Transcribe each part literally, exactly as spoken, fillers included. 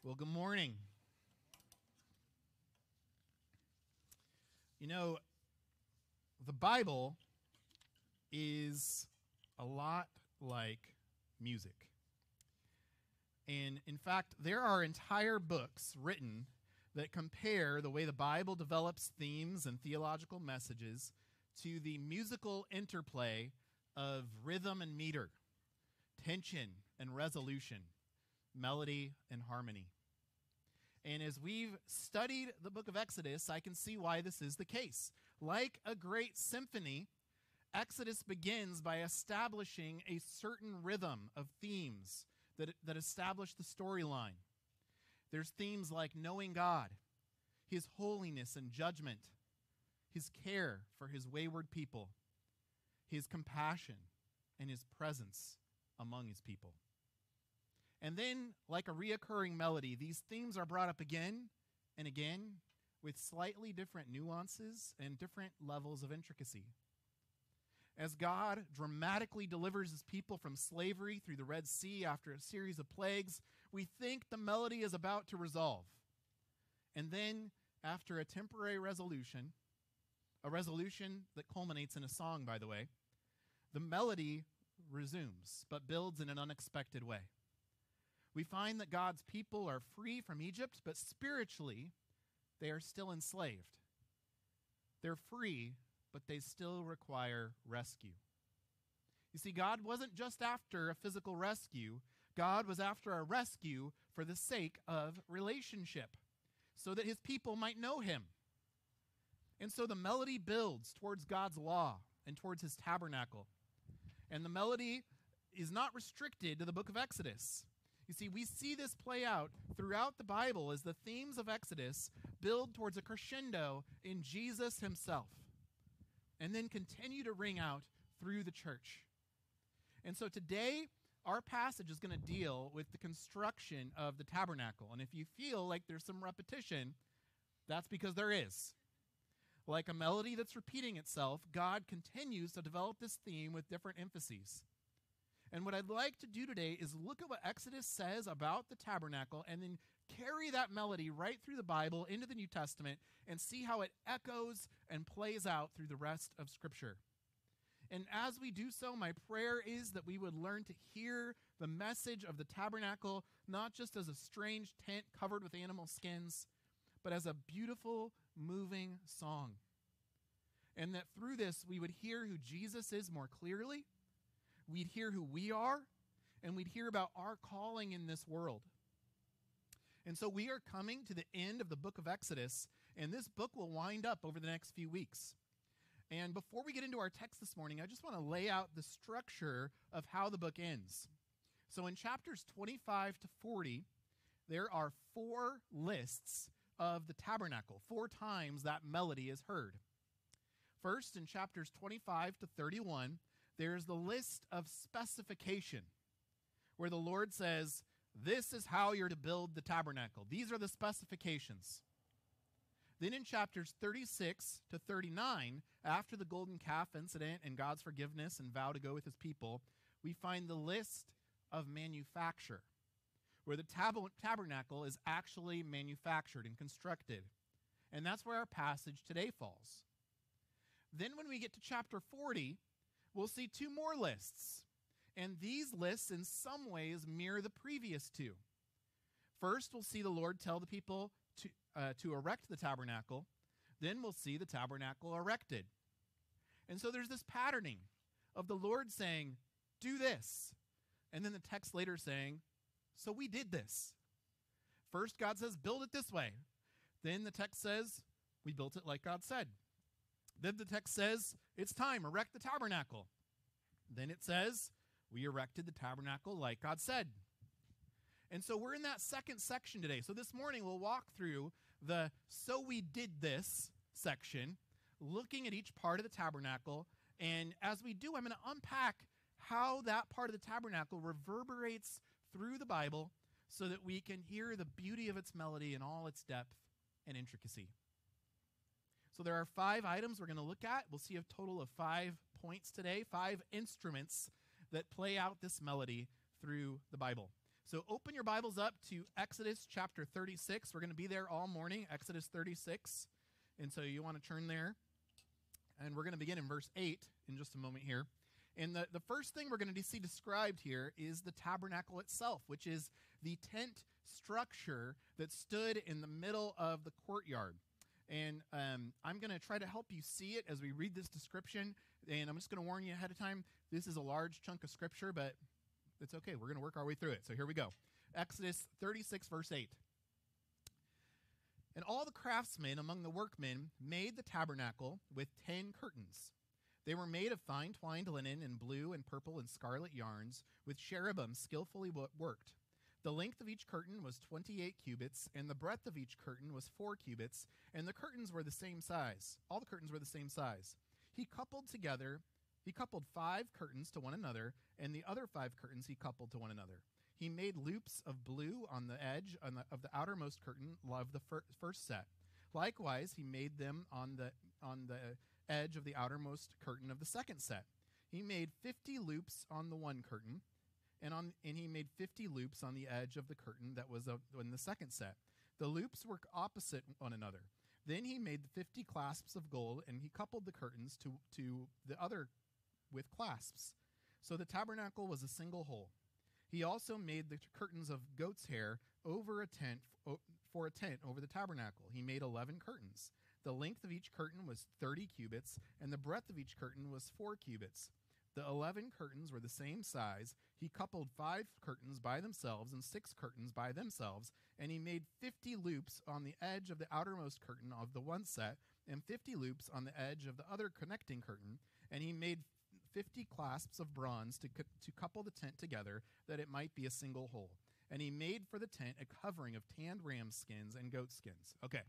Well, good morning. You know, the Bible is a lot like music. And in fact, there are entire books written that compare the way the Bible develops themes and theological messages to the musical interplay of rhythm and meter, tension and resolution, melody and harmony. And as we've studied the book of Exodus, I can see why this is the case. Like a great symphony, Exodus begins by establishing a certain rhythm of themes that, that establish the storyline. There's themes like knowing God, his holiness and judgment, his care for his wayward people, his compassion, and his presence among his people. And then, like a reoccurring melody, these themes are brought up again and again with slightly different nuances and different levels of intricacy. As God dramatically delivers his people from slavery through the Red Sea after a series of plagues, we think the melody is about to resolve. And then, after a temporary resolution, a resolution that culminates in a song, by the way, the melody resumes, but builds in an unexpected way. We find that God's people are free from Egypt, but spiritually, they are still enslaved. They're free, but they still require rescue. You see, God wasn't just after a physical rescue. God was after a rescue for the sake of relationship, so that his people might know him. And so the melody builds towards God's law and towards his tabernacle. And the melody is not restricted to the book of Exodus. You see, we see this play out throughout the Bible as the themes of Exodus build towards a crescendo in Jesus himself, and then continue to ring out through the church. And so today, our passage is going to deal with the construction of the tabernacle. And if you feel like there's some repetition, that's because there is. Like a melody that's repeating itself, God continues to develop this theme with different emphases. And what I'd like to do today is look at what Exodus says about the tabernacle and then carry that melody right through the Bible into the New Testament and see how it echoes and plays out through the rest of Scripture. And as we do so, my prayer is that we would learn to hear the message of the tabernacle not just as a strange tent covered with animal skins, but as a beautiful, moving song. And that through this, we would hear who Jesus is more clearly, we'd hear who we are, and we'd hear about our calling in this world. And so we are coming to the end of the book of Exodus, and this book will wind up over the next few weeks. And before we get into our text this morning, I just want to lay out the structure of how the book ends. So in chapters twenty-five to forty, there are four lists of the tabernacle, four times that melody is heard. First, in chapters twenty-five to thirty-one, there's the list of specification, where the Lord says, this is how you're to build the tabernacle. These are the specifications. Then in chapters thirty-six to thirty-nine, after the golden calf incident and God's forgiveness and vow to go with his people, we find the list of manufacture, where the tab- tabernacle is actually manufactured and constructed. And that's where our passage today falls. Then when we get to chapter forty, we'll see two more lists. And these lists in some ways mirror the previous two. First, we'll see the Lord tell the people to, uh, to erect the tabernacle. Then we'll see the tabernacle erected. And so there's this patterning of the Lord saying, do this. And then the text later saying, so we did this. First, God says, build it this way. Then the text says, we built it like God said. Then the text says, it's time, erect the tabernacle. Then it says, we erected the tabernacle like God said. And so we're in that second section today. So this morning we'll walk through the so we did this section, looking at each part of the tabernacle. And as we do, I'm going to unpack how that part of the tabernacle reverberates through the Bible so that we can hear the beauty of its melody in all its depth and intricacy. So there are five items we're going to look at. We'll see a total of five points today, five instruments that play out this melody through the Bible. So open your Bibles up to Exodus chapter thirty-six. We're going to be there all morning, Exodus thirty-six. And so you want to turn there. And we're going to begin in verse eight in just a moment here. And the, the first thing we're going to see described here is the tabernacle itself, which is the tent structure that stood in the middle of the courtyard. And um, I'm going to try to help you see it as we read this description. And I'm just going to warn you ahead of time, this is a large chunk of scripture, but it's okay. We're going to work our way through it. So here we go. Exodus thirty-six, verse eight. And all the craftsmen among the workmen made the tabernacle with ten curtains. They were made of fine twined linen and blue and purple and scarlet yarns, with cherubim skillfully worked. The length of each curtain was twenty-eight cubits, and the breadth of each curtain was four cubits, and the curtains were the same size. All the curtains were the same size. He coupled together, he coupled five curtains to one another, and the other five curtains he coupled to one another. He made loops of blue on the edge on the, of the outermost curtain of the fir- first set. Likewise, he made them on the on the edge of the outermost curtain of the second set. He made fifty loops on the one curtain, and on and he made fifty loops on the edge of the curtain that was uh, in the second set. The loops were opposite one another. Then he made the fifty clasps of gold, and he coupled the curtains to to the other with clasps. So the tabernacle was a single whole. He also made the t- curtains of goat's hair over a tent f- o- for a tent over the tabernacle. He made eleven curtains. The length of each curtain was thirty cubits, and the breadth of each curtain was four cubits. The eleven curtains were the same size. He coupled five curtains by themselves and six curtains by themselves, and he made fifty loops on the edge of the outermost curtain of the one set, and fifty loops on the edge of the other connecting curtain, and he made fifty clasps of bronze to, cu- to couple the tent together, that it might be a single whole. And he made for the tent a covering of tanned ram skins and goat skins. Okay.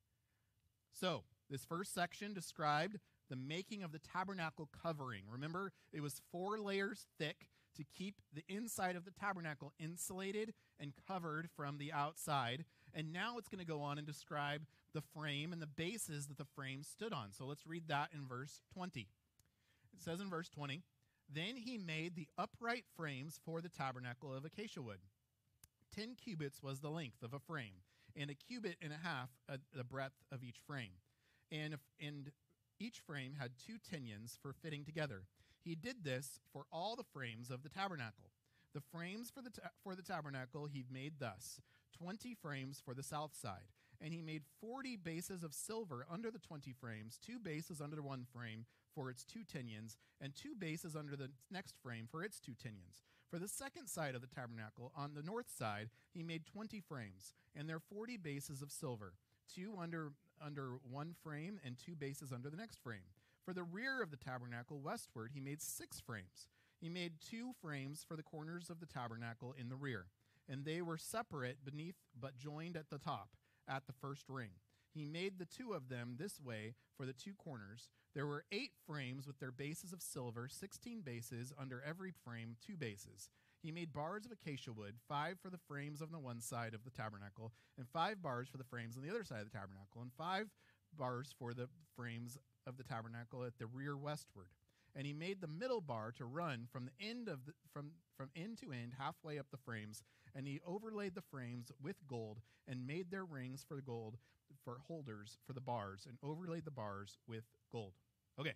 So, this first section described the making of the tabernacle covering. Remember, it was four layers thick to keep the inside of the tabernacle insulated and covered from the outside. And now it's going to go on and describe the frame and the bases that the frame stood on. So let's read that in verse twenty. It says in verse twenty, "Then he made the upright frames for the tabernacle of acacia wood. Ten cubits was the length of a frame, and a cubit and a half uh, the breadth of each frame. And, if, and each frame had two tinions for fitting together. He did this for all the frames of the tabernacle. The frames for the ta- for the tabernacle he made thus: twenty frames for the south side. And he made forty bases of silver under the twenty frames, two bases under one frame for its two tinions, and two bases under the next frame for its two tinions. For the second side of the tabernacle, on the north side, he made twenty frames, and their forty bases of silver, two under under one frame and two bases under the next frame. For the rear of the tabernacle westward, he made six frames. He made two frames for the corners of the tabernacle in the rear, and they were separate beneath but joined at the top, at the first ring. He made the two of them this way for the two corners. There were eight frames with their bases of silver, sixteen bases, under every frame two bases. He made bars of acacia wood, five for the frames on the one side of the tabernacle, and five bars for the frames on the other side of the tabernacle, and five bars for the frames of the tabernacle at the rear westward. And he made the middle bar to run from the end of the, from, from end to end, halfway up the frames, and he overlaid the frames with gold and made their rings for gold for holders for the bars, and overlaid the bars with gold. Okay.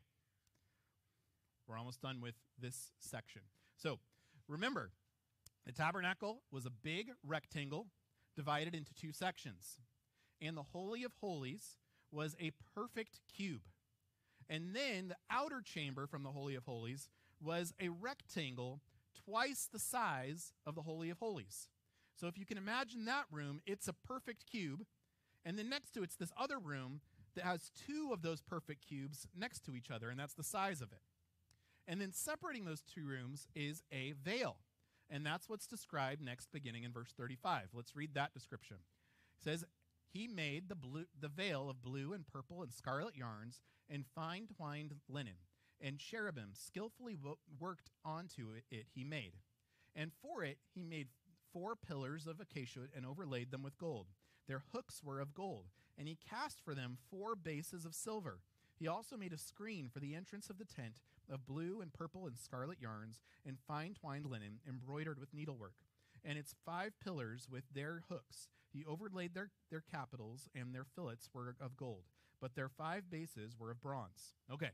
We're almost done with this section. So, remember, the tabernacle was a big rectangle divided into two sections. And the Holy of Holies was a perfect cube. And then the outer chamber from the Holy of Holies was a rectangle twice the size of the Holy of Holies. So if you can imagine that room, it's a perfect cube. And then next to it's this other room that has two of those perfect cubes next to each other, and that's the size of it. And then separating those two rooms is a veil. And that's what's described next, beginning in verse thirty-five. Let's read that description. It says, "He made the blue, the veil of blue and purple and scarlet yarns and fine twined linen, and cherubim skillfully wo- worked onto it, it he made. And for it he made four pillars of acacia and overlaid them with gold. Their hooks were of gold, and he cast for them four bases of silver. He also made a screen for the entrance of the tent of blue and purple and scarlet yarns and fine twined linen embroidered with needlework. and its five pillars with their hooks. He overlaid their, their capitals, and their fillets were of gold, but their five bases were of bronze. Okay.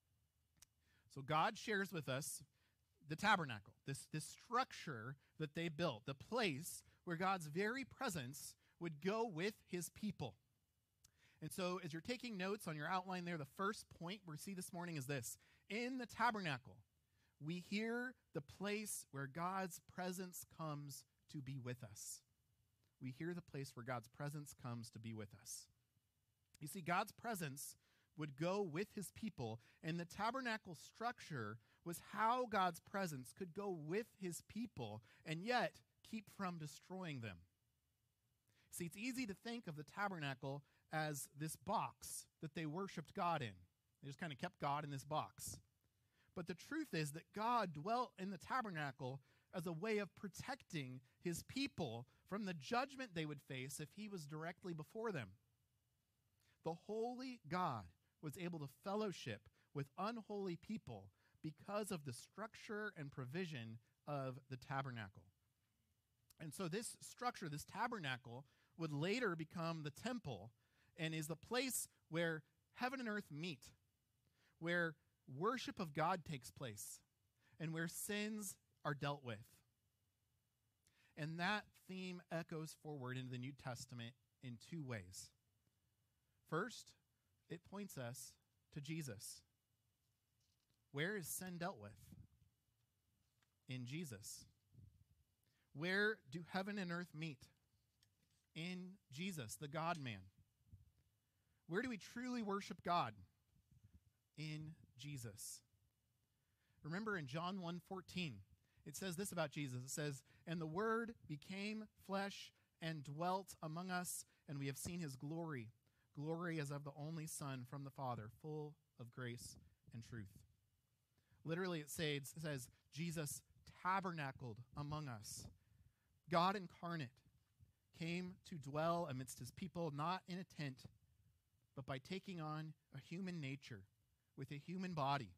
So God shares with us the tabernacle, this, this structure that they built, the place where God's very presence would go with his people. And so as you're taking notes on your outline there, the first point we see this morning is this. In the tabernacle, we hear the place where God's presence comes to be with us. We hear the place where God's presence comes to be with us. You see, God's presence would go with his people, and the tabernacle structure was how God's presence could go with his people and yet keep from destroying them. See, it's easy to think of the tabernacle as this box that they worshiped God in. They just kind of kept God in this box. But the truth is that God dwelt in the tabernacle as a way of protecting his people from the judgment they would face if he was directly before them. The holy God was able to fellowship with unholy people because of the structure and provision of the tabernacle. And so this structure, this tabernacle, would later become the temple and is the place where heaven and earth meet, where worship of God takes place, and where sins are dealt with. And that theme echoes forward into the New Testament in two ways. First, it points us to Jesus. Where is sin dealt with? In Jesus. Where do heaven and earth meet? In Jesus, the God-man. Where do we truly worship God? In Jesus. Remember in John one fourteen, it says this about Jesus. It says, "And the Word became flesh and dwelt among us, and we have seen his glory, glory as of the only Son from the Father, full of grace and truth." Literally, it says, it says Jesus tabernacled among us. God incarnate came to dwell amidst his people, not in a tent, but by taking on a human nature with a human body.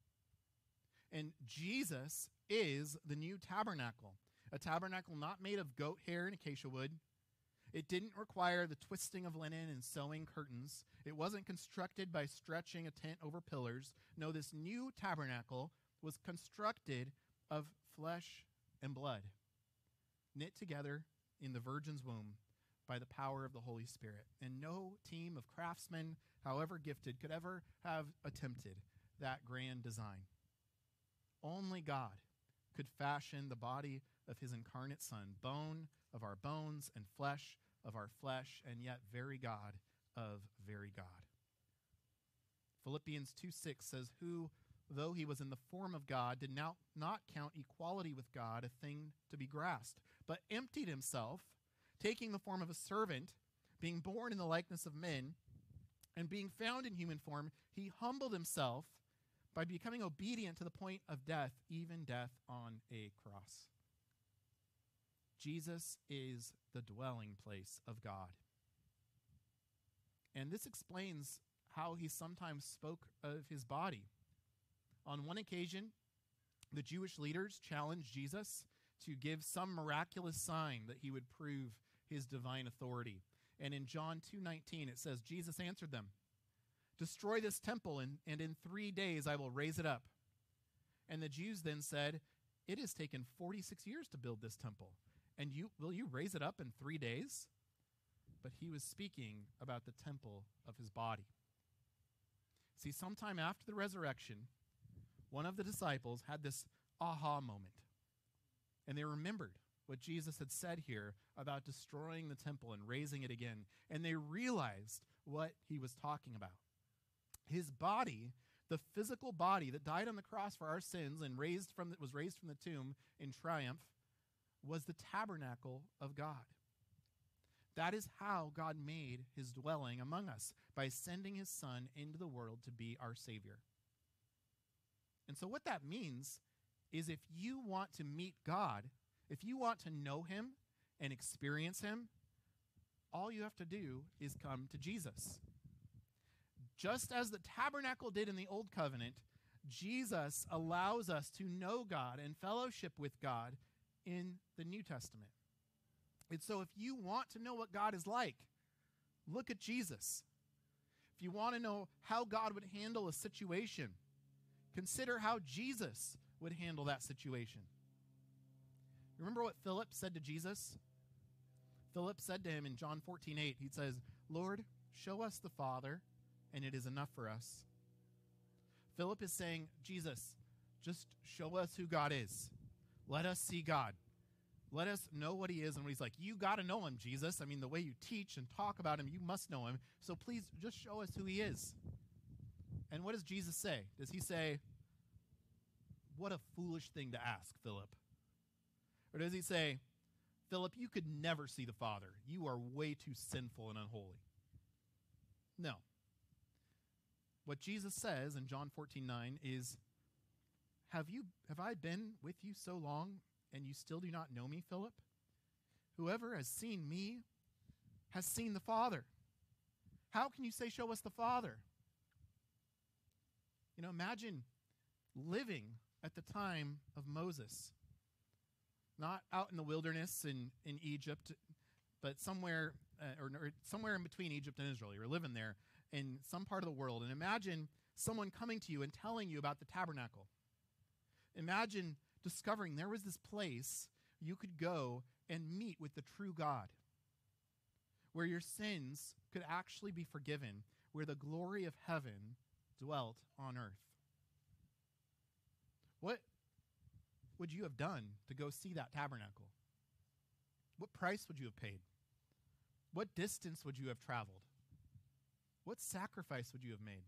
And Jesus is the new tabernacle, a tabernacle not made of goat hair and acacia wood. It didn't require the twisting of linen and sewing curtains. It wasn't constructed by stretching a tent over pillars. No, this new tabernacle was constructed of flesh and blood, knit together in the virgin's womb by the power of the Holy Spirit. And no team of craftsmen, however gifted, could ever have attempted that grand design. Only God could fashion the body of his incarnate Son, bone of our bones and flesh of our flesh, and yet very God of very God. Philippians two six says, "Who, though he was in the form of God, did not, not count equality with God a thing to be grasped, but emptied himself, taking the form of a servant, being born in the likeness of men, and being found in human form, he humbled himself by becoming obedient to the point of death, even death on a cross." Jesus is the dwelling place of God. And this explains how he sometimes spoke of his body. On one occasion, the Jewish leaders challenged Jesus to give some miraculous sign that he would prove his divine authority. And in John two nineteen, it says, Jesus answered them, "Destroy this temple, and, and in three days I will raise it up." And the Jews then said, "It has taken forty-six years to build this temple, and you will you raise it up in three days? But he was speaking about the temple of his body. See, sometime after the resurrection, one of the disciples had this aha moment. And they remembered what Jesus had said here about destroying the temple and raising it again. And they realized what he was talking about. His body, the physical body that died on the cross for our sins and raised from the, was raised from the tomb in triumph, was the tabernacle of God. That is how God made his dwelling among us, by sending his Son into the world to be our Savior. And so what that means is if you want to meet God, if you want to know him and experience him, all you have to do is come to Jesus. Just as the tabernacle did in the Old Covenant, Jesus allows us to know God and fellowship with God in the New Testament. And so if you want to know what God is like, look at Jesus. If you want to know how God would handle a situation, consider how Jesus would handle that situation. Remember what Philip said to Jesus? Philip said to him in John fourteen eight, he says, Lord, show us the Father, and it is enough for us. Philip is saying, Jesus, just show us who God is. Let us see God. Let us know what he is and what he's like. You got to know him, Jesus. I mean, the way you teach and talk about him, you must know him. So please just show us who he is. And what does Jesus say? Does he say, what a foolish thing to ask, Philip? Or does he say, Philip, you could never see the Father. You are way too sinful and unholy. No. What Jesus says in John fourteen nine is, Have you have I been with you so long, and you still do not know me, Philip? Whoever has seen me has seen the Father. How can you say, show us the Father? You know, imagine living at the time of Moses. Not out in the wilderness in, in Egypt, but somewhere uh, or, or somewhere in between Egypt and Israel. You're living there in some part of the world. And imagine someone coming to you and telling you about the tabernacle. Imagine discovering there was this place you could go and meet with the true God, where your sins could actually be forgiven, where the glory of heaven dwelt on earth. What would you have done to go see that tabernacle? What price would you have paid? What distance would you have traveled? What sacrifice would you have made?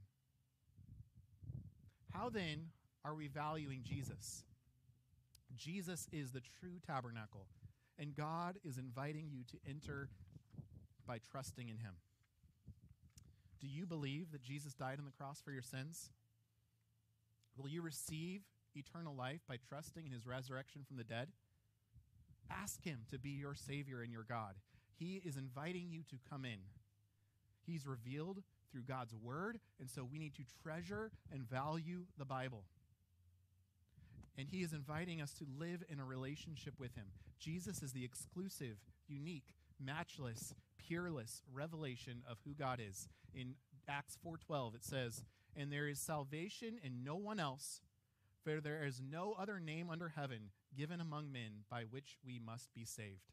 How then are we valuing Jesus? Jesus is the true tabernacle, and God is inviting you to enter by trusting in him. Do you believe that Jesus died on the cross for your sins? Will you receive eternal life by trusting in his resurrection from the dead? Ask him to be your Savior and your God. He is inviting you to come in. He's revealed through God's word, and so we need to treasure and value the Bible. And he is inviting us to live in a relationship with him. Jesus is the exclusive, unique, matchless, peerless revelation of who God is. In Acts four twelve, it says, "And there is salvation in no one else, for there is no other name under heaven given among men by which we must be saved."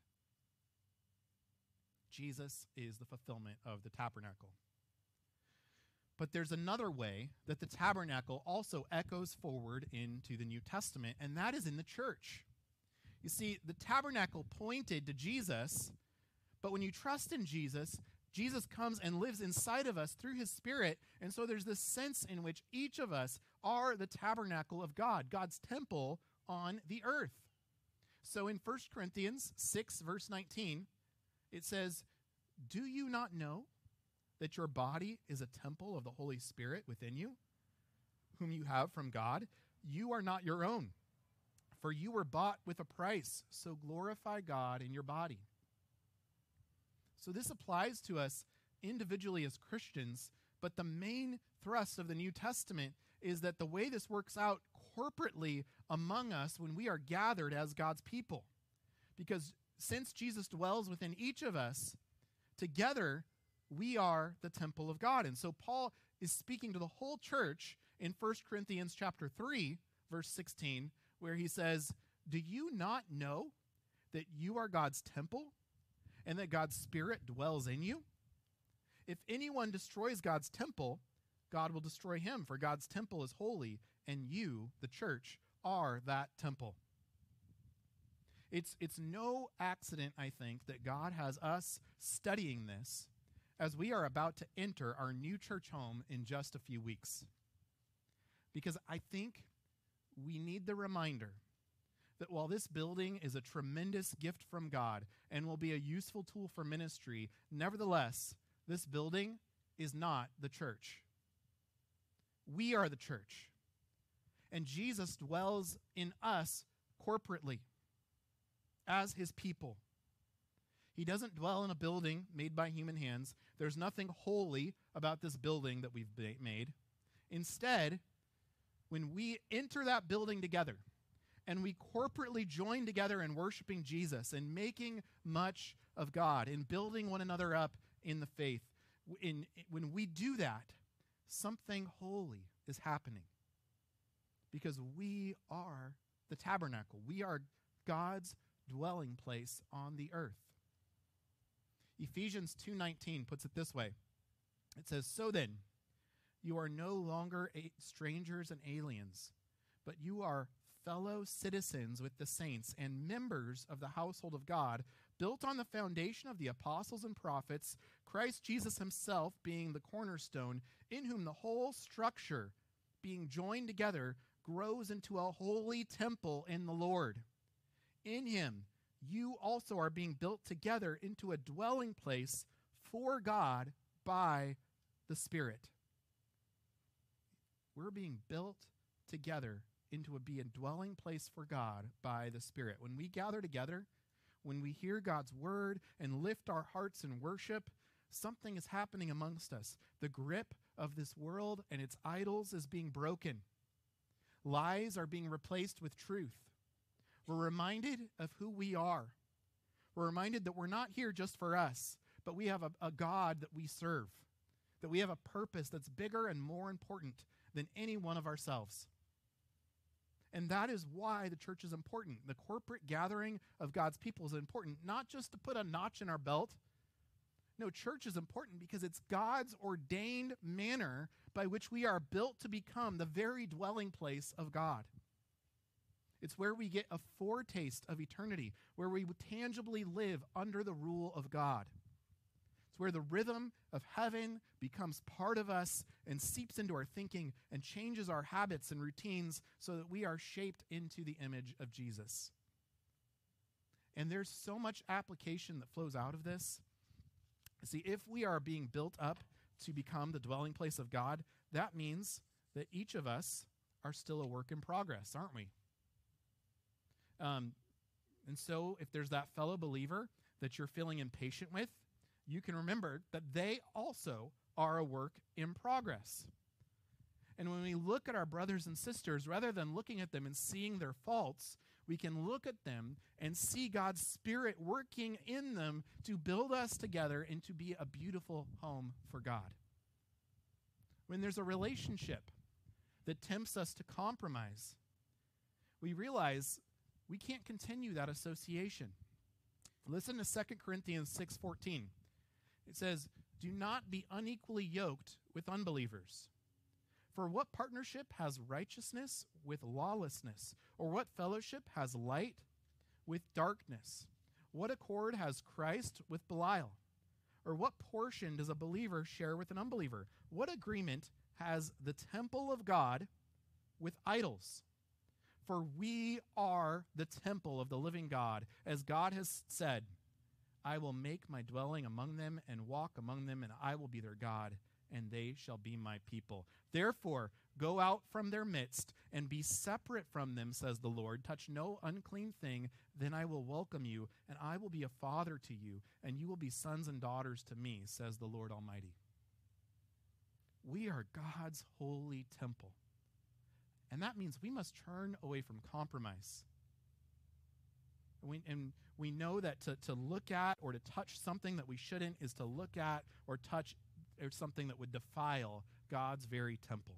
Jesus is the fulfillment of the tabernacle. But there's another way that the tabernacle also echoes forward into the New Testament, and that is in the church. You see, the tabernacle pointed to Jesus, but when you trust in Jesus, Jesus comes and lives inside of us through his Spirit, and so there's this sense in which each of us are the tabernacle of God, God's temple on the earth. So in First Corinthians six, verse nineteen, it says, "Do you not know that your body is a temple of the Holy Spirit within you, whom you have from God? You are not your own, for you were bought with a price, so glorify God in your body." So this applies to us individually as Christians, but the main thrust of the New Testament is that the way this works out corporately among us when we are gathered as God's people. Because since Jesus dwells within each of us, together we are the temple of God. And so Paul is speaking to the whole church in First Corinthians chapter three, verse sixteen, where he says, "Do you not know that you are God's temple and that God's Spirit dwells in you? If anyone destroys God's temple, God will destroy him, for God's temple is holy, and you, the church, are that temple." It's, it's no accident, I think, that God has us studying this as we are about to enter our new church home in just a few weeks. Because I think we need the reminder that while this building is a tremendous gift from God and will be a useful tool for ministry, nevertheless, this building is not the church. We are the church. And Jesus dwells in us corporately as his people. He doesn't dwell in a building made by human hands. There's nothing holy about this building that we've made. Instead, when we enter that building together and we corporately join together in worshiping Jesus and making much of God and building one another up in the faith, in, when we do that, something holy is happening because we are the tabernacle. We are God's dwelling place on the earth. Ephesians two nineteen puts it this way. It says, "So then, you are no longer strangers and aliens, but you are fellow citizens with the saints and members of the household of God, built on the foundation of the apostles and prophets, Christ Jesus himself being the cornerstone, in whom the whole structure, being joined together, grows into a holy temple in the Lord. In him, you also are being built together into a dwelling place for God by the Spirit." We're being built together into a be a dwelling place for God by the Spirit. When we gather together, when we hear God's word and lift our hearts in worship, something is happening amongst us. The grip of this world and its idols is being broken. Lies are being replaced with truth. We're reminded of who we are. We're reminded that we're not here just for us, but we have a, a God that we serve, that we have a purpose that's bigger and more important than any one of ourselves. And that is why the church is important. The corporate gathering of God's people is important, not just to put a notch in our belt. No, church is important because it's God's ordained manner by which we are built to become the very dwelling place of God. It's where we get a foretaste of eternity, where we tangibly live under the rule of God. It's where the rhythm of heaven becomes part of us and seeps into our thinking and changes our habits and routines so that we are shaped into the image of Jesus. And there's so much application that flows out of this. See, if we are being built up to become the dwelling place of God, that means that each of us are still a work in progress, aren't we? Um, and so if there's that fellow believer that you're feeling impatient with, you can remember that they also are a work in progress. And when we look at our brothers and sisters, rather than looking at them and seeing their faults, we can look at them and see God's Spirit working in them to build us together and to be a beautiful home for God. When there's a relationship that tempts us to compromise, we realize we can't continue that association. Listen to Second Corinthians six fourteen. It says, "Do not be unequally yoked with unbelievers. For what partnership has righteousness with lawlessness? Or what fellowship has light with darkness? What accord has Christ with Belial? Or what portion does a believer share with an unbeliever? What agreement has the temple of God with idols? For we are the temple of the living God, as God has said, I will make my dwelling among them and walk among them, and I will be their God, and they shall be my people. Therefore, go out from their midst and be separate from them, says the Lord. Touch no unclean thing, then I will welcome you, and I will be a father to you, and you will be sons and daughters to me, says the Lord Almighty." We are God's holy temple. And that means we must turn away from compromise. And we, and we know that to, to look at or to touch something that we shouldn't is to look at or touch or something that would defile God's very temple.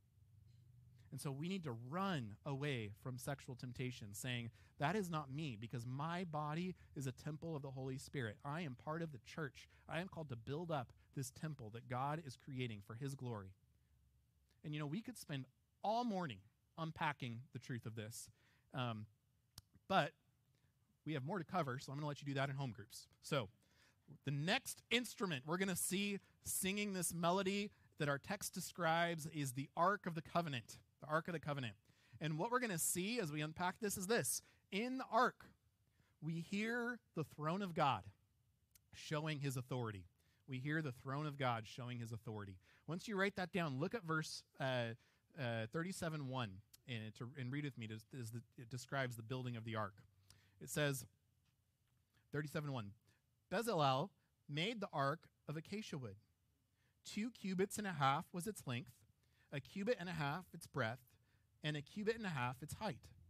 And so we need to run away from sexual temptation, saying, that is not me, because my body is a temple of the Holy Spirit. I am part of the church. I am called to build up this temple that God is creating for his glory. And, you know, we could spend all morning unpacking the truth of this. Um, but we have more to cover, so I'm going to let you do that in home groups. So the next instrument we're going to see singing this melody that our text describes is the Ark of the Covenant, the Ark of the Covenant. And what we're going to see as we unpack this is this. In the Ark, we hear the throne of God showing his authority. We hear the throne of God showing his authority. Once you write that down, look at verse uh, uh, thirty-seven one and, to, and read with me. It, is the, it describes the building of the Ark. It says, thirty-seven one, Bezalel made the ark of acacia wood. Two cubits and a half was its length, a cubit and a half its breadth, and a cubit and a half its height.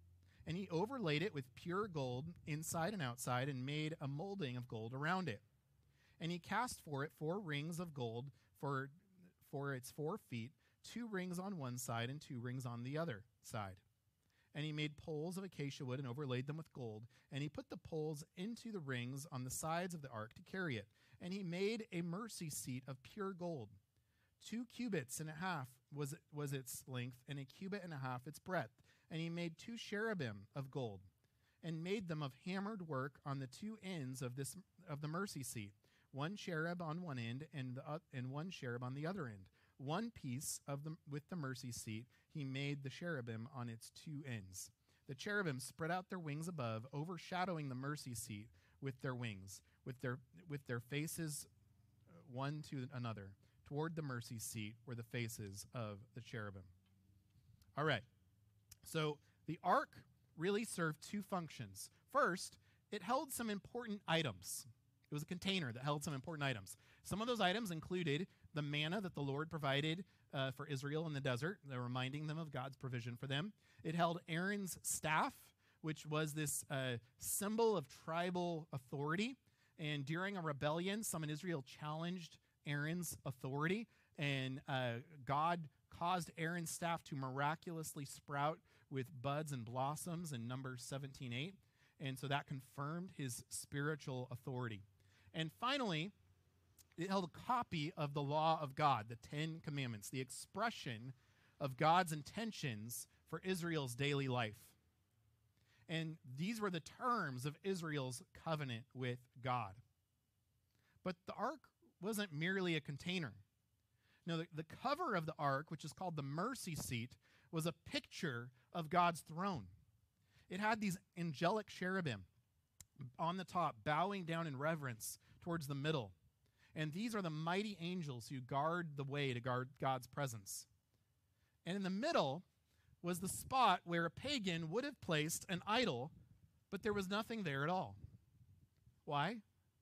And he overlaid it with pure gold inside and outside and made a molding of gold around it. And he cast for it four rings of gold for, for its four feet, two rings on one side and two rings on the other side. And he made poles of acacia wood and overlaid them with gold. And he put the poles into the rings on the sides of the ark to carry it. And he made a mercy seat of pure gold. Two cubits and a half was, was its length, and a cubit and a half its breadth. And he made two cherubim of gold, and made them of hammered work on the two ends of this of the mercy seat, one cherub on one end, and the, uh, and one cherub on the other end. One piece of the with the mercy seat he made the cherubim on its two ends. The cherubim spread out their wings above, overshadowing the mercy seat with their wings, with their with their faces one to another. Toward the mercy seat were the faces of the cherubim. All right. So the ark really served two functions. First, it held some important items. It was a container that held some important items. Some of those items included the manna that the Lord provided uh, for Israel in the desert, they're reminding them of God's provision for them. It held Aaron's staff, which was this uh, symbol of tribal authority. And during a rebellion, some in Israel challenged Aaron's authority, and uh, God caused Aaron's staff to miraculously sprout with buds and blossoms in Numbers seventeen eight. And so that confirmed his spiritual authority. And finally, it held a copy of the law of God, the Ten Commandments, the expression of God's intentions for Israel's daily life. And these were the terms of Israel's covenant with God. But the ark wasn't merely a container. No, the, the cover of the ark, which is called the mercy seat, was a picture of God's throne. It had these angelic cherubim on the top, bowing down in reverence towards the middle. And these are the mighty angels who guard the way to guard God's presence. And in the middle was the spot where a pagan would have placed an idol, but there was nothing there at all. Why?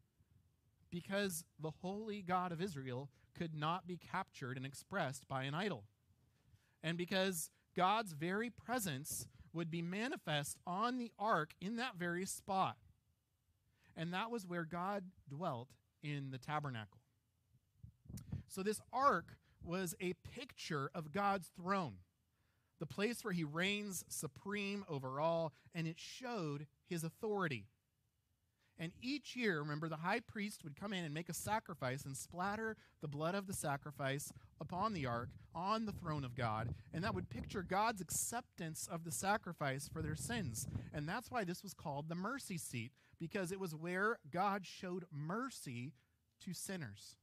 Because the holy God of Israel could not be captured and expressed by an idol. And because God's very presence would be manifest on the ark in that very spot. And that was where God dwelt in the tabernacle. So this ark was a picture of God's throne, the place where he reigns supreme over all, and it showed his authority. And each year, remember, the high priest would come in and make a sacrifice and splatter the blood of the sacrifice upon the ark, on the throne of God. And that would picture God's acceptance of the sacrifice for their sins. And that's why this was called the mercy seat, because it was where God showed mercy to sinners.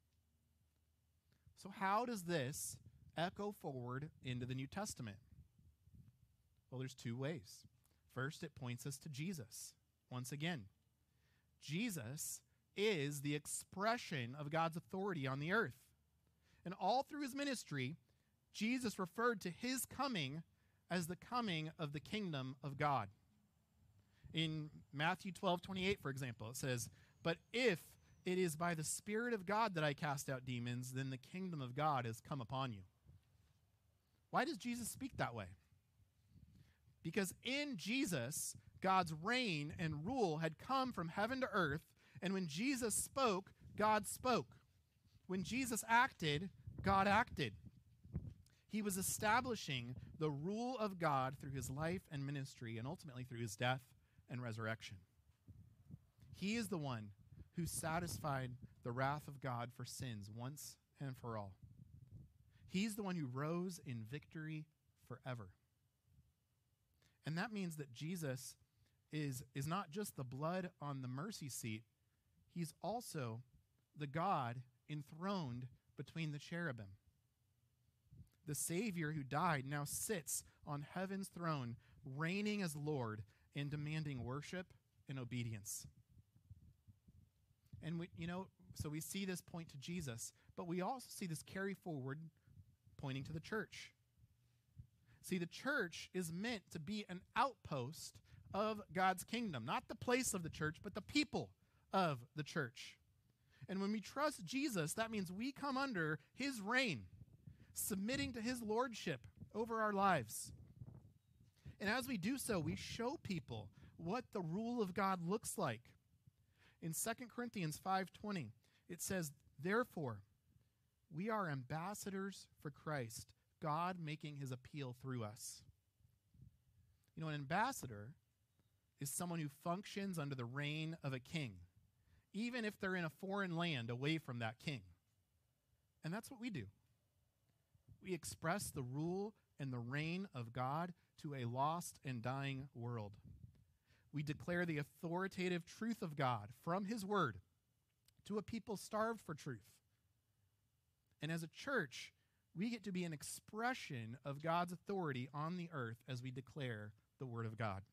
So how does this echo forward into the New Testament? Well, there's two ways. First, it points us to Jesus. Once again, Jesus is the expression of God's authority on the earth. And all through his ministry, Jesus referred to his coming as the coming of the kingdom of God. In Matthew twelve twenty-eight, for example, it says, "But if it is by the Spirit of God that I cast out demons, then the kingdom of God has come upon you." Why does Jesus speak that way? Because in Jesus, God's reign and rule had come from heaven to earth, and when Jesus spoke, God spoke. When Jesus acted, God acted. He was establishing the rule of God through his life and ministry, and ultimately through his death and resurrection. He is the one who satisfied the wrath of God for sins once and for all. He's the one who rose in victory forever. And that means that Jesus is, is not just the blood on the mercy seat, he's also the God enthroned between the cherubim. The Savior who died now sits on heaven's throne, reigning as Lord and demanding worship and obedience. And we, you know, so we see this point to Jesus, but we also see this carry forward pointing to the church. See, the church is meant to be an outpost of God's kingdom, not the place of the church, but the people of the church. And when we trust Jesus, that means we come under his reign, submitting to his lordship over our lives. And as we do so, we show people what the rule of God looks like. In Second Corinthians five twenty, it says, "Therefore, we are ambassadors for Christ, God making his appeal through us." You know, an ambassador is someone who functions under the reign of a king, even if they're in a foreign land away from that king. And that's what we do. We express the rule and the reign of God to a lost and dying world. We declare the authoritative truth of God from his word to a people starved for truth. And as a church, we get to be an expression of God's authority on the earth as we declare the word of God.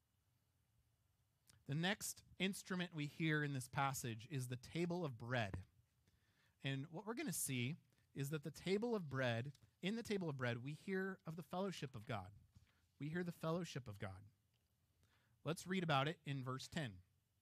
The next instrument we hear in this passage is the table of bread. And what we're going to see is that the table of bread, in the table of bread, we hear of the fellowship of God. We hear the fellowship of God. Let's read about it in verse ten.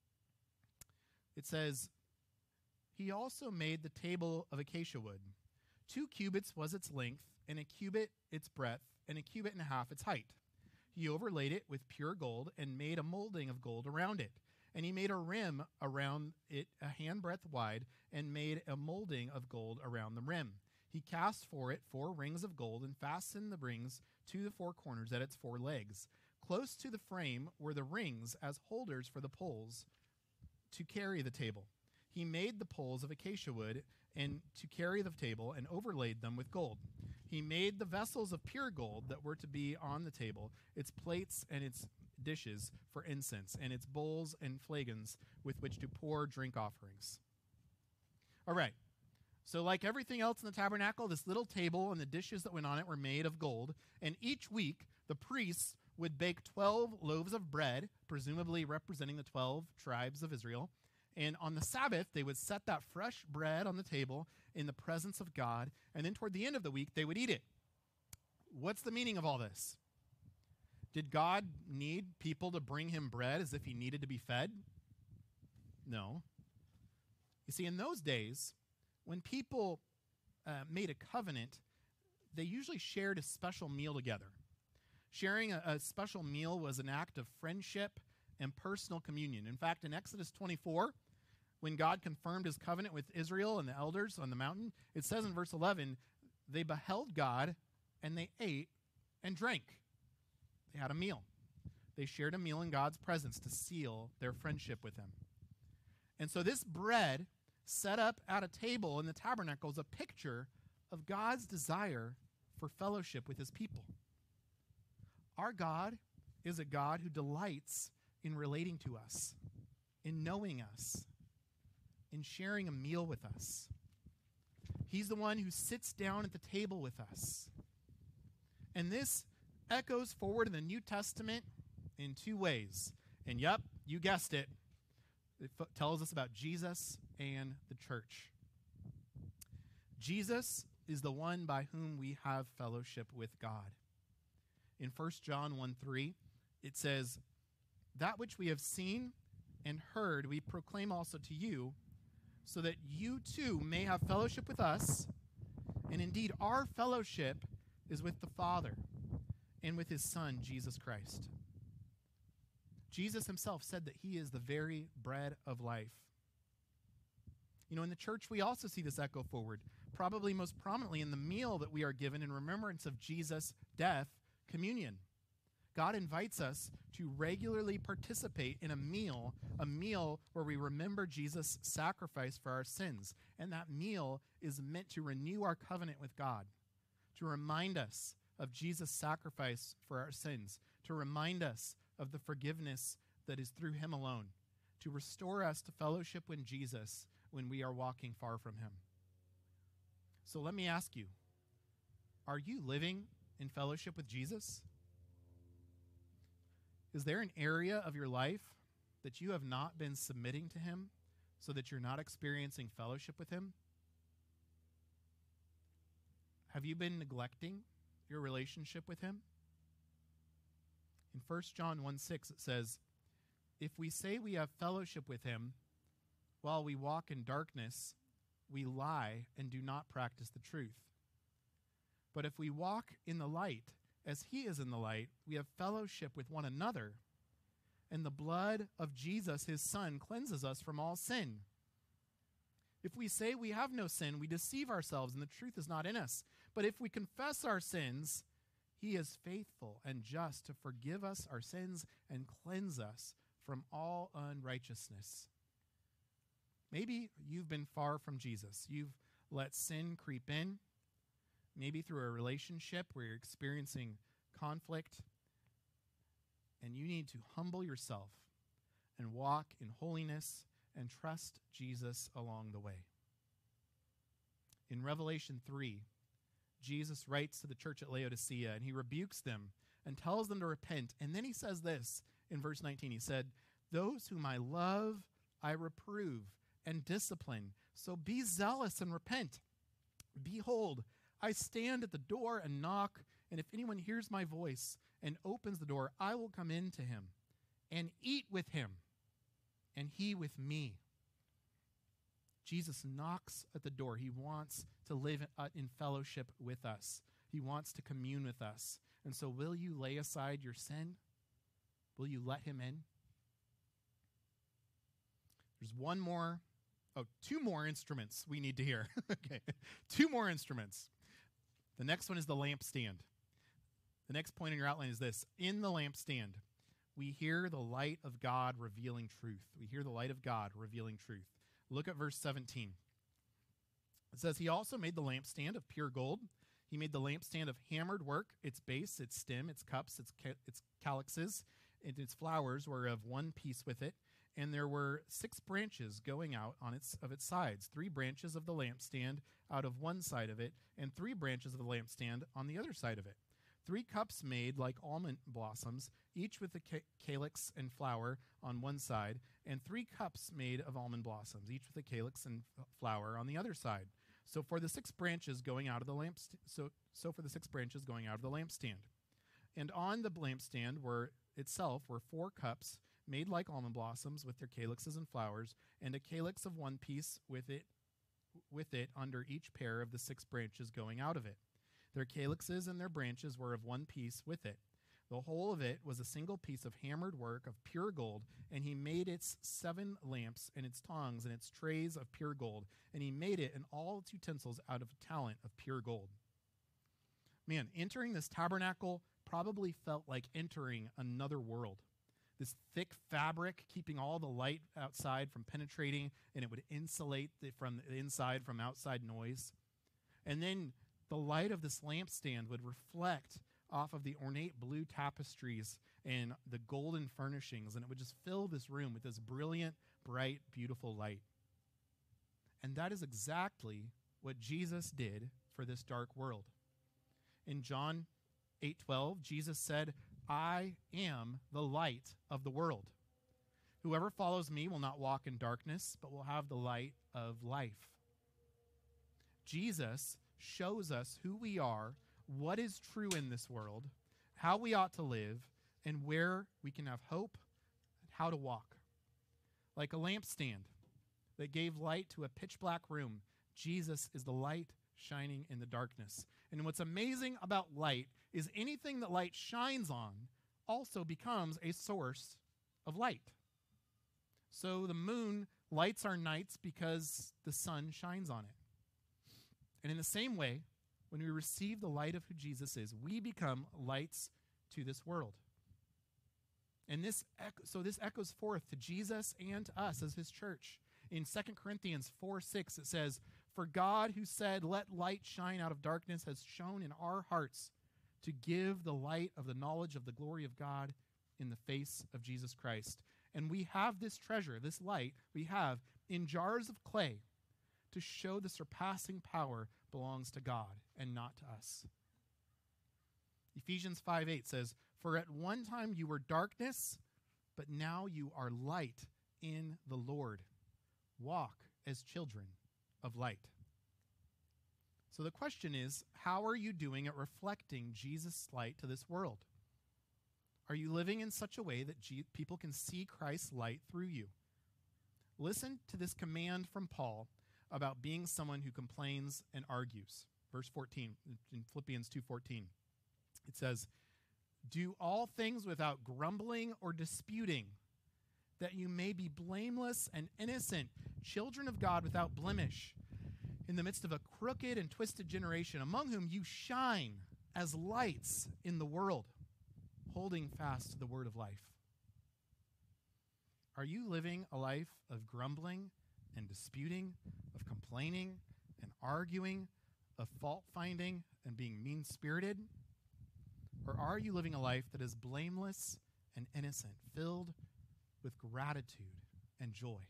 It says, "He also made the table of acacia wood. Two cubits was its length, and a cubit its breadth, and a cubit and a half its height. He overlaid it with pure gold and made a molding of gold around it. And he made a rim around it a handbreadth wide and made a molding of gold around the rim. He cast for it four rings of gold and fastened the rings to the four corners at its four legs. Close to the frame were the rings as holders for the poles to carry the table. He made the poles of acacia wood and to carry the table and overlaid them with gold. He made the vessels of pure gold that were to be on the table, its plates and its dishes for incense, and its bowls and flagons with which to pour drink offerings." All right. So like everything else in the tabernacle, this little table and the dishes that went on it were made of gold. And each week, the priests would bake twelve loaves of bread, presumably representing the twelve tribes of Israel. And on the Sabbath, they would set that fresh bread on the table in the presence of God. And then toward the end of the week, they would eat it. What's the meaning of all this? Did God need people to bring him bread as if he needed to be fed? No. You see, in those days, when people uh, made a covenant, they usually shared a special meal together. Sharing a, a special meal was an act of friendship and personal communion. In fact, in Exodus twenty-four, when God confirmed his covenant with Israel and the elders on the mountain, it says in verse eleven, they beheld God and they ate and drank. They had a meal. They shared a meal in God's presence to seal their friendship with him. And so this bread set up at a table in the tabernacle is a picture of God's desire for fellowship with his people. Our God is a God who delights in relating to us, in knowing us, in sharing a meal with us. He's the one who sits down at the table with us. And this echoes forward in the New Testament in two ways. And yep, you guessed it. It f- tells us about Jesus and the church. Jesus is the one by whom we have fellowship with God. In First John one three, it says, "That which we have seen and heard we proclaim also to you, so that you too may have fellowship with us. And indeed, our fellowship is with the Father and with his Son, Jesus Christ." Jesus himself said that he is the very bread of life. You know, in the church, we also see this echo forward, probably most prominently in the meal that we are given in remembrance of Jesus' death, communion. God invites us to regularly participate in a meal, a meal where we remember Jesus' sacrifice for our sins. And that meal is meant to renew our covenant with God, to remind us of Jesus' sacrifice for our sins, to remind us of the forgiveness that is through him alone, to restore us to fellowship with Jesus when we are walking far from him. So let me ask you, are you living in fellowship with Jesus? Is there an area of your life that you have not been submitting to him so that you're not experiencing fellowship with him? Have you been neglecting your relationship with him? In First John one six, it says, "If we say we have fellowship with him while we walk in darkness, we lie and do not practice the truth. But if we walk in the light as he is in the light, we have fellowship with one another, and the blood of Jesus, his Son, cleanses us from all sin. If we say we have no sin, we deceive ourselves, and the truth is not in us. But if we confess our sins, he is faithful and just to forgive us our sins and cleanse us from all unrighteousness. Maybe you've been far from Jesus. You've let sin creep in, maybe through a relationship where you're experiencing conflict, and you need to humble yourself and walk in holiness and trust Jesus along the way. In Revelation three, Jesus writes to the church at Laodicea, and he rebukes them and tells them to repent. And then he says this in verse nineteen. He said, "Those whom I love, I reprove and discipline. So be zealous and repent. Behold, I stand at the door and knock, and if anyone hears my voice and opens the door, I will come in to him and eat with him, and he with me." Jesus knocks at the door. He wants to live in fellowship with us. He wants to commune with us. And so will you lay aside your sin? Will you let him in? There's one more, oh, two more instruments we need to hear. Okay, two more instruments. The next one is the lampstand. The next point in your outline is this. In the lampstand, we hear the light of God revealing truth. We hear the light of God revealing truth. Look at verse seventeen. It says, "He also made the lampstand of pure gold. He made the lampstand of hammered work. Its base, its stem, its cups, its, ca- its calyxes, and its flowers were of one piece with it. And there were six branches going out on its of its sides, three branches of the lampstand out of one side of it, and three branches of the lampstand on the other side of it. Three cups made like almond blossoms, each with a ca- calyx and flower on one side, and three cups made of almond blossoms, each with a calyx and f- flower on the other side. So for the six branches going out of the lamp, so so for the six branches going out of the lampstand. And on the lampstand were itself were four cups made like almond blossoms with their calyxes and flowers, and a calyx of one piece with it with it under each pair of the six branches going out of it. Their calyxes and their branches were of one piece with it. The whole of it was a single piece of hammered work of pure gold, and he made its seven lamps and its tongs and its trays of pure gold, and he made it and all its utensils out of talent of pure gold." Man, entering this tabernacle probably felt like entering another world. This thick fabric keeping all the light outside from penetrating, and it would insulate the, from the inside from outside noise. And then the light of this lampstand would reflect off of the ornate blue tapestries and the golden furnishings, and it would just fill this room with this brilliant, bright, beautiful light. And that is exactly what Jesus did for this dark world. In John eight twelve, Jesus said, "I am the light of the world. Whoever follows me will not walk in darkness, but will have the light of life." Jesus shows us who we are, what is true in this world, how we ought to live, and where we can have hope, and how to walk. Like a lampstand that gave light to a pitch black room, Jesus is the light shining in the darkness. And what's amazing about light is anything that light shines on also becomes a source of light. So the moon lights our nights because the sun shines on it. And in the same way, when we receive the light of who Jesus is, we become lights to this world. And this echo, so this echoes forth to Jesus and to us as his church. In Second Corinthians four six, it says, "For God who said, 'Let light shine out of darkness,' has shone in our hearts to give the light of the knowledge of the glory of God in the face of Jesus Christ." And we have this treasure, this light, we have in jars of clay to show the surpassing power belongs to God and not to us. Ephesians five eight says, "For at one time you were darkness, but now you are light in the Lord. Walk as children of light." So the question is, how are you doing at reflecting Jesus' light to this world? Are you living in such a way that G- people can see Christ's light through you? Listen to this command from Paul about being someone who complains and argues. Verse fourteen in Philippians two fourteen. It says, do all things without grumbling or disputing, that you may be blameless and innocent, children of God without blemish, in the midst of a crooked and twisted generation, among whom you shine as lights in the world, holding fast to the word of life. Are you living a life of grumbling and disputing, of complaining and arguing, of fault-finding and being mean-spirited? Or are you living a life that is blameless and innocent, filled with gratitude and joy?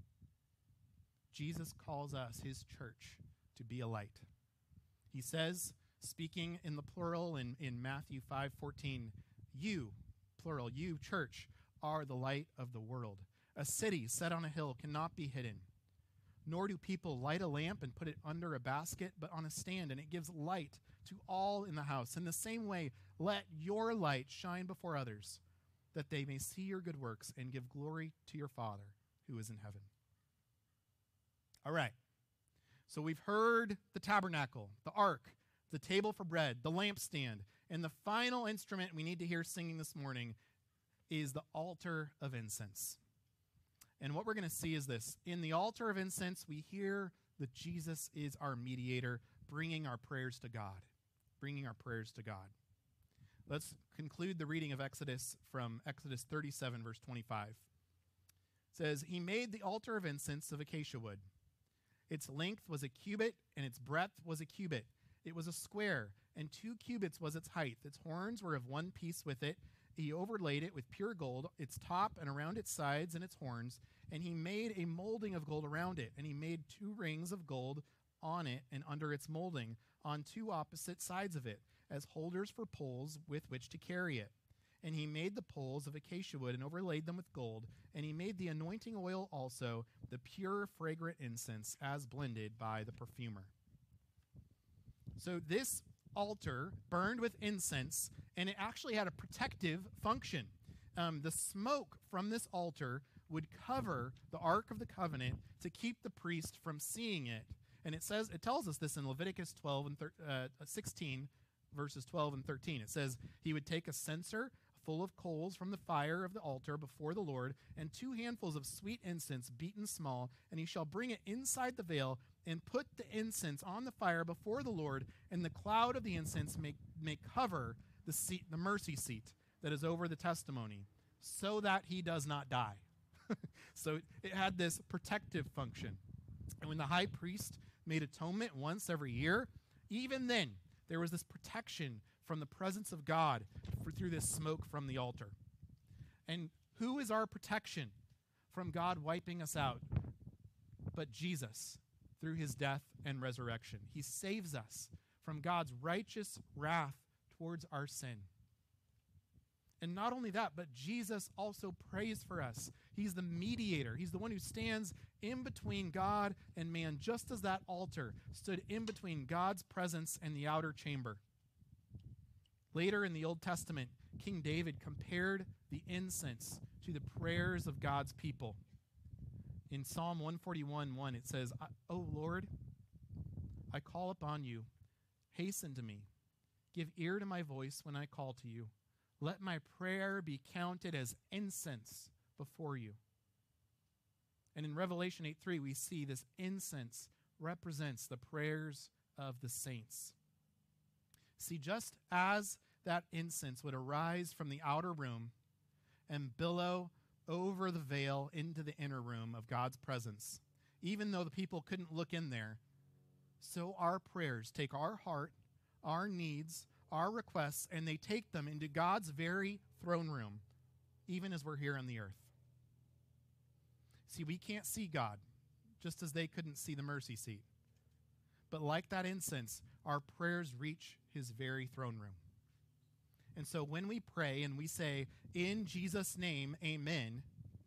Jesus calls us, his church, to be a light. He says, speaking in the plural in, in Matthew five fourteen, you, plural, you, church, are the light of the world. A city set on a hill cannot be hidden. Nor do people light a lamp and put it under a basket, but on a stand, and it gives light to all in the house. In the same way, let your light shine before others, that they may see your good works and give glory to your Father who is in heaven. All right. So we've heard the tabernacle, the ark, the table for bread, the lampstand, and the final instrument we need to hear singing this morning is the altar of incense. And what we're going to see is this. In the altar of incense, we hear that Jesus is our mediator, bringing our prayers to God, bringing our prayers to God. Let's conclude the reading of Exodus from Exodus thirty-seven, verse twenty-five. It says, he made the altar of incense of acacia wood. Its length was a cubit, and its breadth was a cubit. It was a square, and two cubits was its height. Its horns were of one piece with it. He overlaid it with pure gold, its top and around its sides and its horns, and he made a molding of gold around it, and he made two rings of gold on it and under its molding, on two opposite sides of it, as holders for poles with which to carry it. And he made the poles of acacia wood and overlaid them with gold, and he made the anointing oil also, the pure fragrant incense, as blended by the perfumer. So this altar burned with incense, and it actually had a protective function. Um, the smoke from this altar would cover the Ark of the Covenant to keep the priest from seeing it. And it says, it tells us this in Leviticus twelve and thir- uh, sixteen, verses twelve and thirteen. It says, he would take a censer full of coals from the fire of the altar before the Lord, and two handfuls of sweet incense beaten small, and he shall bring it inside the veil and put the incense on the fire before the Lord, and the cloud of the incense may, may cover the seat, the mercy seat that is over the testimony, so that he does not die. So it had this protective function. And when the high priest made atonement once every year, even then, there was this protection from the presence of God for, through this smoke from the altar. And who is our protection from God wiping us out? But Jesus, through his death and resurrection. He saves us from God's righteous wrath towards our sin. And not only that, but Jesus also prays for us. He's the mediator. He's the one who stands in between God and man, just as that altar stood in between God's presence and the outer chamber. Later in the Old Testament, King David compared the incense to the prayers of God's people. In Psalm one forty-one, one, it says, "O Lord, I call upon you. Hasten to me. Give ear to my voice when I call to you. Let my prayer be counted as incense before you." And in Revelation eight three, we see this incense represents the prayers of the saints. See, just as that incense would arise from the outer room and billow over the veil into the inner room of God's presence, even though the people couldn't look in there, so our prayers take our heart, our needs, our requests, and they take them into God's very throne room, even as we're here on the earth. See, we can't see God, just as they couldn't see the mercy seat. But like that incense, our prayers reach his very throne room. And so when we pray and we say, "In Jesus' name, amen,"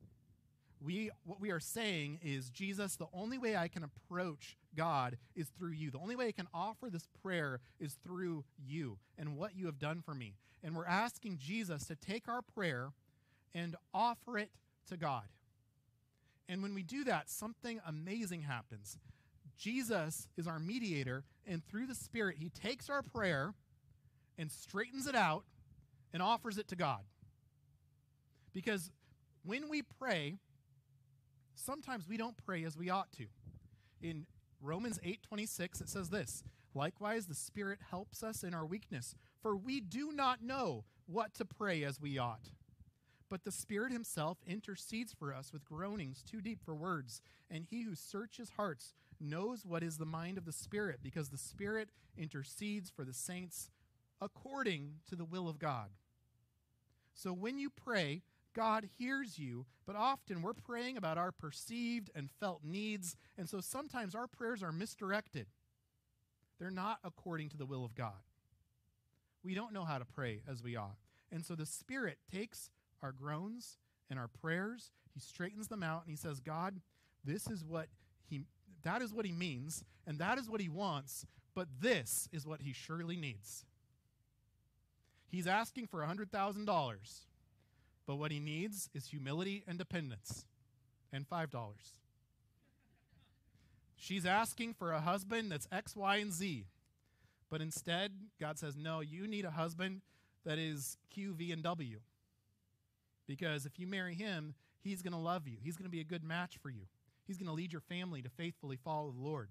we what we are saying is, Jesus, the only way I can approach God is through you. The only way I can offer this prayer is through you and what you have done for me. And we're asking Jesus to take our prayer and offer it to God. And when we do that, something amazing happens. Jesus is our mediator, and through the Spirit, he takes our prayer and straightens it out and offers it to God. Because when we pray, sometimes we don't pray as we ought to. In Romans eight twenty-six, it says this, "Likewise, the Spirit helps us in our weakness, for we do not know what to pray as we ought. But the Spirit himself intercedes for us with groanings too deep for words, and he who searches hearts knows what is the mind of the Spirit, because the Spirit intercedes for the saints according to the will of God." So when you pray, God hears you, but often we're praying about our perceived and felt needs, and so sometimes our prayers are misdirected. They're not according to the will of God. We don't know how to pray as we ought. And so the Spirit takes our groans and our prayers, he straightens them out, and he says, God, this is what he, that is what he means, and that is what he wants, but this is what he surely needs. He's asking for one hundred thousand dollars, but what he needs is humility and dependence, and five dollars. She's asking for a husband that's X, Y, and Z, but instead, God says, no, you need a husband that is Q, V, and W. Because if you marry him, he's going to love you. He's going to be a good match for you. He's going to lead your family to faithfully follow the Lord.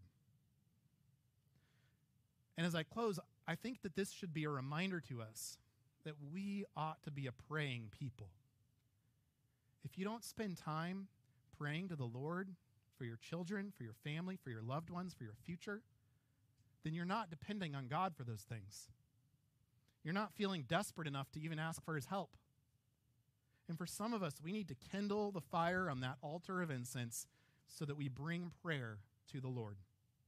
And as I close, I think that this should be a reminder to us that we ought to be a praying people. If you don't spend time praying to the Lord for your children, for your family, for your loved ones, for your future, then you're not depending on God for those things. You're not feeling desperate enough to even ask for his help. And for some of us, we need to kindle the fire on that altar of incense so that we bring prayer to the Lord.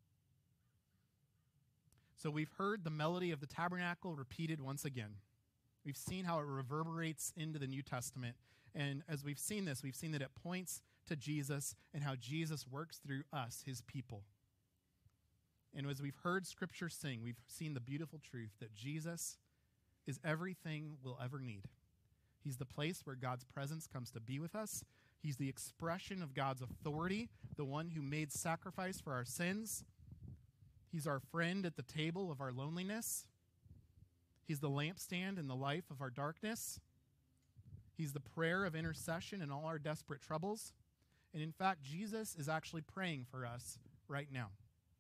So we've heard the melody of the tabernacle repeated once again. We've seen how it reverberates into the New Testament. And as we've seen this, we've seen that it points to Jesus and how Jesus works through us, his people. And as we've heard Scripture sing, we've seen the beautiful truth that Jesus is everything we'll ever need. He's the place where God's presence comes to be with us. He's the expression of God's authority, the one who made sacrifice for our sins. He's our friend at the table of our loneliness. He's the lampstand in the life of our darkness. He's the prayer of intercession in all our desperate troubles. And in fact, Jesus is actually praying for us right now.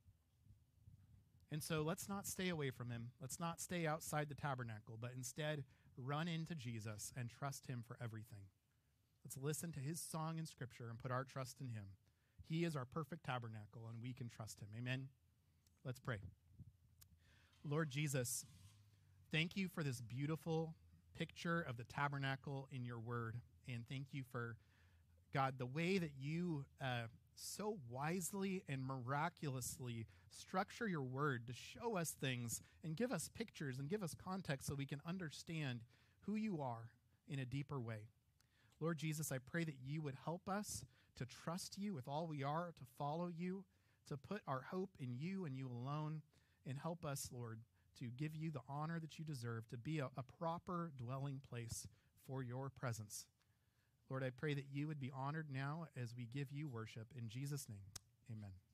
And so let's not stay away from him. Let's not stay outside the tabernacle, but instead run into Jesus and trust him for everything. Let's listen to his song in Scripture and put our trust in him. He is our perfect tabernacle, and we can trust him. Amen? Let's pray. Lord Jesus, thank you for this beautiful picture of the tabernacle in your word. And thank you for, God, the way that you uh, so wisely and miraculously structure your word to show us things and give us pictures and give us context so we can understand who you are in a deeper way. Lord Jesus, I pray that you would help us to trust you with all we are, to follow you, to put our hope in you and you alone, and help us, Lord, to give you the honor that you deserve, to be a, a proper dwelling place for your presence. Lord, I pray that you would be honored now as we give you worship. In Jesus' name, amen.